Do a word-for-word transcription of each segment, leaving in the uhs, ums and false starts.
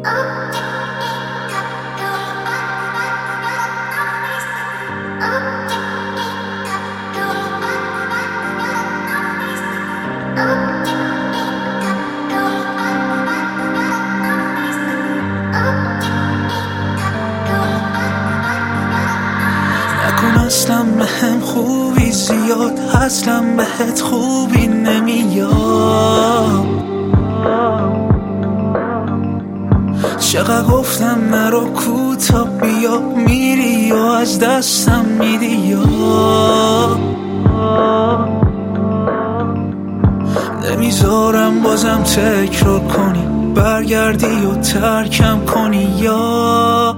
نکن اصلا بهم خوبی زیاد، اصلا بهت خوبی نمیاد. چقدر گفتم نرو کوتا بیا، میری و از دستم میدی یا نمیذارم بازم تکرار کنی، برگردی و ترکم کنی یا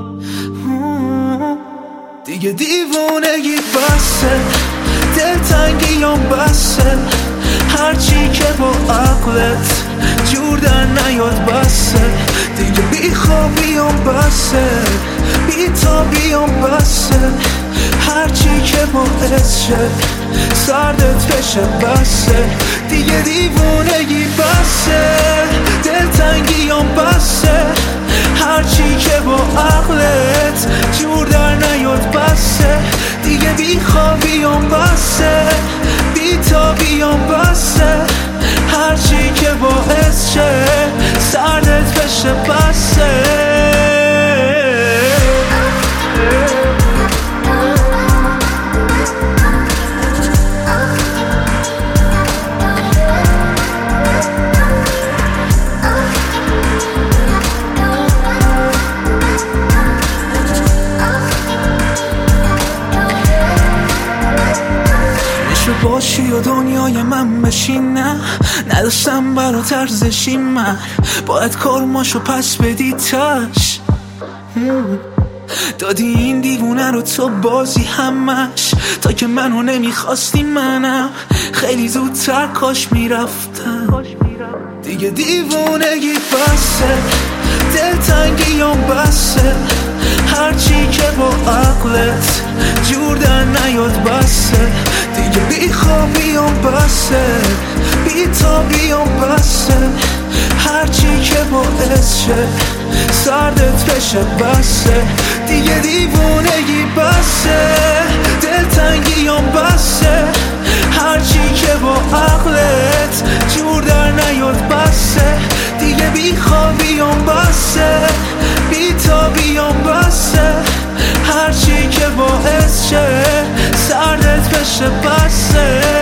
دیگه دیوونگی بسه، دلتنگیام بسه، هرچی که با عقلت جور در نیاد بسه، دیگه بیخوابیام بسه، بیتابیام بسه، هرچی که باعث شه سردت بشه بسه، دیگه دیوونگی بسه، دلتنگیام بسه، هرچی که با عقلت جور در نیاد بسه، دیگه بیخوابیام بسه، بیتابیام بسه، هرچی که باعث شه سردت بشه بسه. باشی و دنیای من بشی، نه نداشتم برات ارزشی، من باید کارماشو پس بدی تش دادی این دیوونه رو تو بازی همش، تا که منو نمیخواستی منم خیلی زودتر کاش میرفتم، دیگه دیوونگی بسه، دلتنگیام بسه، هرچی که با عقلت جور در نیاد بسه، دیگه بیخوابیام بسه، بیتابیام بسه، هرچی که باعث شه سردت بشه بسه، دیگه دیوونگی بسه، دلتنگیام بسه، هرچی که با عقلت جور در نیاد بسه، دیگه بیخوابیام بسه، بیتابیام بسه، هرچی که باعث شه سردت بشه بسه.